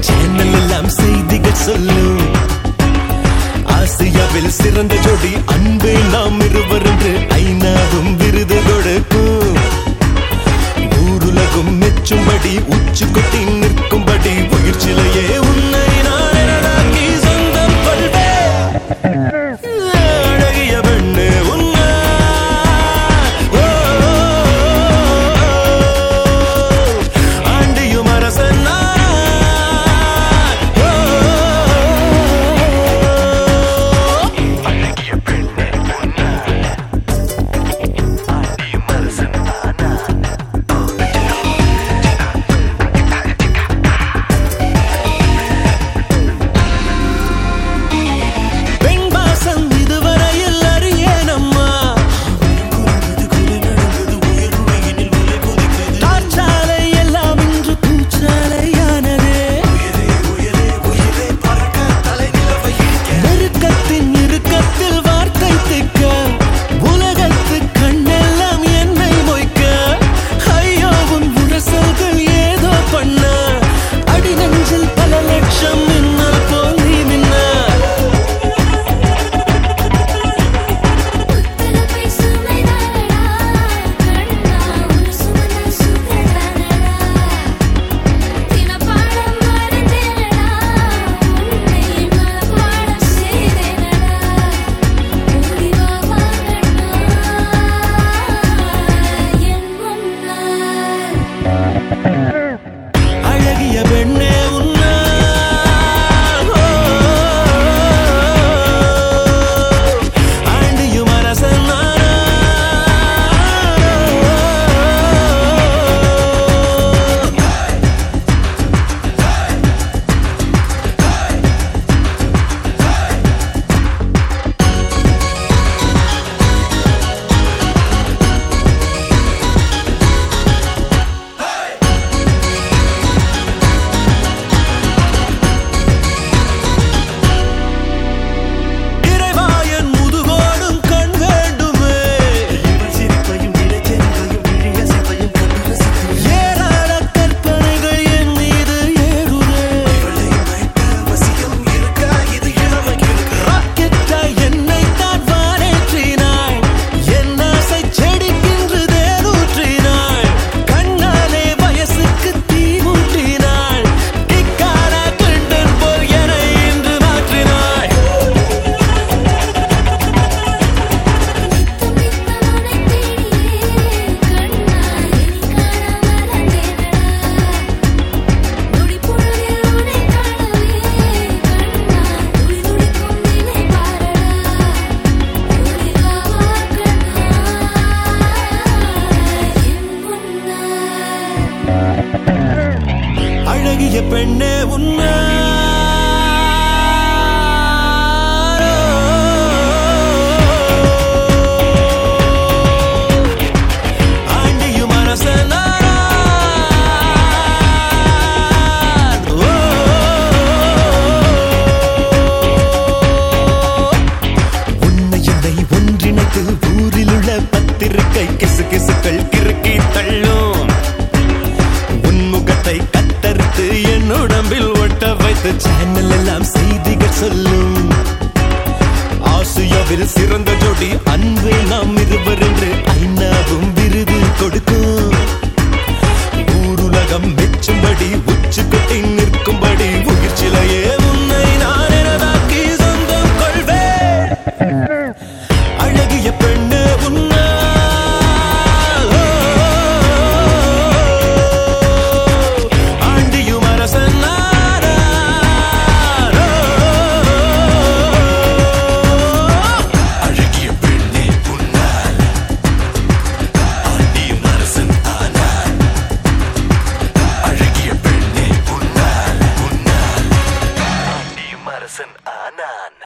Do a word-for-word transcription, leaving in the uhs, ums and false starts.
Channel எல்லாம் செய்திகள் சொல்லும். ஆசியாவில் சிறந்த ஜோடி அன்பே நாம் இருவர் என்று ஐநாவும் விருது கொடுக்கும். ஊருலகும் மெச்சும்படி உச்சு கொட்டி நிற்கும்படி உயிர் சிலையே உன்னை நான் எனதாக்கி சொந்தம் கொள்வேன். அழகிய பெண்ணே உன்னை ஆண்டியும் அரசன் அழகிய பெண்ணே உன்னை ஆண்டியும் அரசன் உன்னை என்னை ஒன்றிணைத்து ஊரில் உள்ள பத்திரிகை கிசு கிசுக்கள் கிறுக்கி தள்ளும். உன்முகத்தை கத்தரித்து என் உடம்பில் ஒட்ட வைத்து சேனல் எல்லாம் செய்திகள் சொல்லும். ஆசியாவில் சிறந்த ஜோடி அன்பே நாம் இருவர் என்று ஐநாவும் விருது கொடுக்கும். ஊருலகம் மெச்சும்படி